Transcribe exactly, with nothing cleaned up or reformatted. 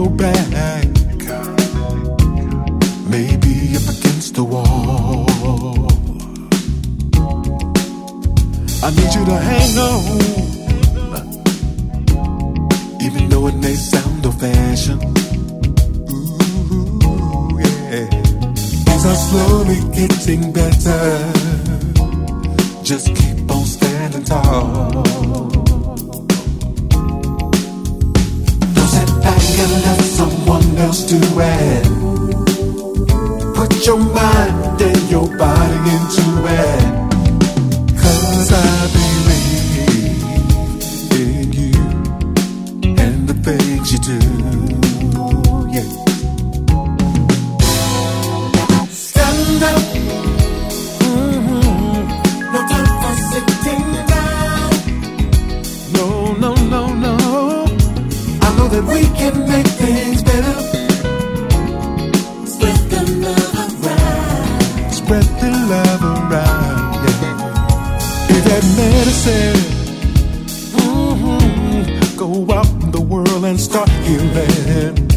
your back, maybe up against the wall. I need you to hang on, even though it may sound old-fashioned. Ooh, yeah. Things are slowly getting better. Just keep on standing tall. Don't sit back and let someone else do it. Put your mind and your body into it. 'Cause I believe in you and the things you do. Yeah. Stand up. Mm-hmm. No time for sitting down. No, no, no, no. I know that we can make things better. Spread the love around. Spread the love around. That medicine, mm-hmm. Go out in the world and start healing.